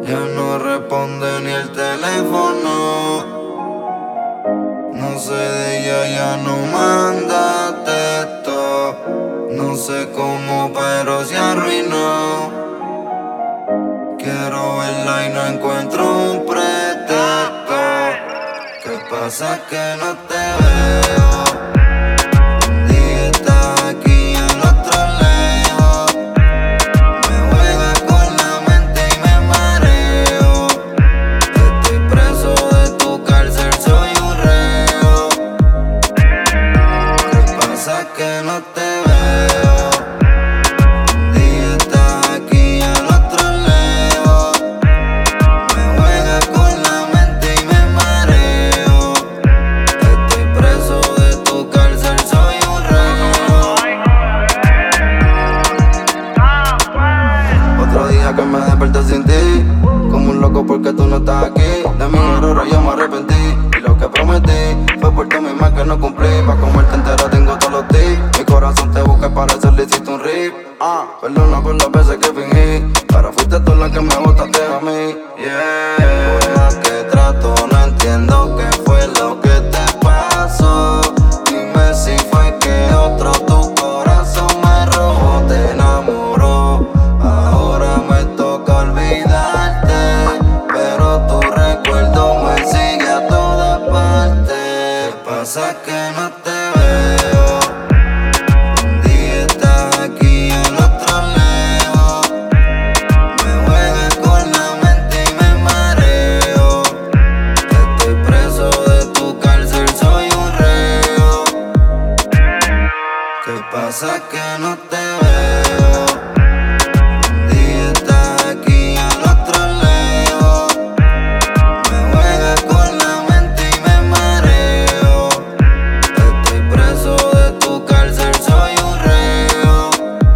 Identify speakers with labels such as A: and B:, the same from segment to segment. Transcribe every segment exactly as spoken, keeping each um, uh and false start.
A: Ya no responde ni el teléfono. No sé de ella, ya no manda texto. No sé cómo, pero se arruinó. Quiero verla y no encuentro un pretexto. ¿Qué pasa que no te veo? Un día estás aquí y al otro lejos. Me juega con la mente y me mareo. Estoy preso de tu cárcel, soy un reo. ¿Qué pasa que no te veo? Un día estás aquí y al otro lejos. Me juega con la mente y me mareo. Estoy preso de tu cárcel, soy un reo. Otro día que me desperté sin ti, como un loco porque tú no estás aquí. De mis errores yo me arrepentí, y lo que prometí fue por ti misma que no cumplí. Pa' comerte entera tengo todos los tips. Mi corazón te busca y para eso le hiciste un rip. Ah, perdona por las veces que fingí, pero fuiste tú la que me botaste a mí. Yeah. Por más que trato no entiendo qué fue lo que te pasó. Dime si fue que otro tu corazón me robó, te enamoró. Ahora me toca olvidarte, pero tu recuerdo me sigue a todas partes. ¿Qué pasa que no te veo? Un día estás aquí y al otro lejos. Me juegas con la mente y me mareo. Estoy preso de tu cárcel, soy un reo. ¿Qué pasa que no te veo? Un día estás aquí y al otro lejos. Me juegas con la mente y me mareo. Estoy preso de tu cárcel, soy un reo.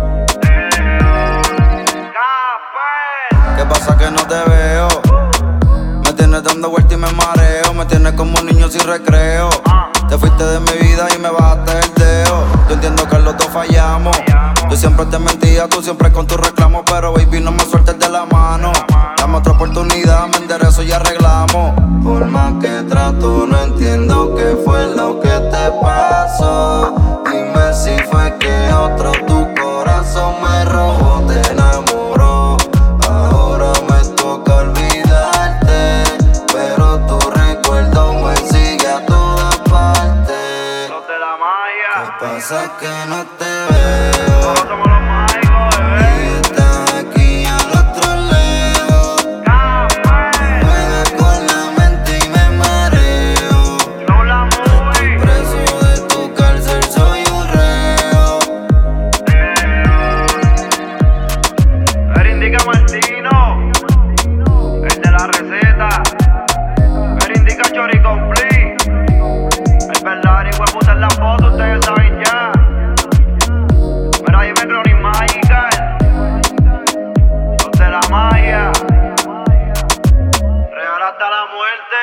A: ¿Qué pasa que no te veo? Me tienes dando vueltas y me mareo. Me tienes como un niño sin recreo. Te fuiste de mi vida y me bajaste el dedo. Yo entiendo que los dos fallamos. Yo siempre te mentía, tú siempre con tus reclamos. Pero baby, no me sueltes de la mano. Dame otra oportunidad, me enderezo y arreglamos. Por más que trato, no entiendo qué fue lo que te pasó. Dime si fue que otro tu corazón me robó, te enamoró. Ahora me toca olvidarte, pero tu recuerdo me sigue a todas partes.
B: Los de la Maya.
A: ¿Qué pasa que no te veo?
B: Todos somos los mágicos, bebé.
A: Y estás aquí y al otro lejos. Me juegas con la mente y me mareo.
B: Show la movie.
A: Preso de tu cárcel, soy un reo.
B: El indica Martino, el de la receta. El indica Chori Complete. El verdadero hijo de puta en la foto, ustedes saben ya. Mira, dime Chronic Magical. Los de la Maya. Real hasta la muerte.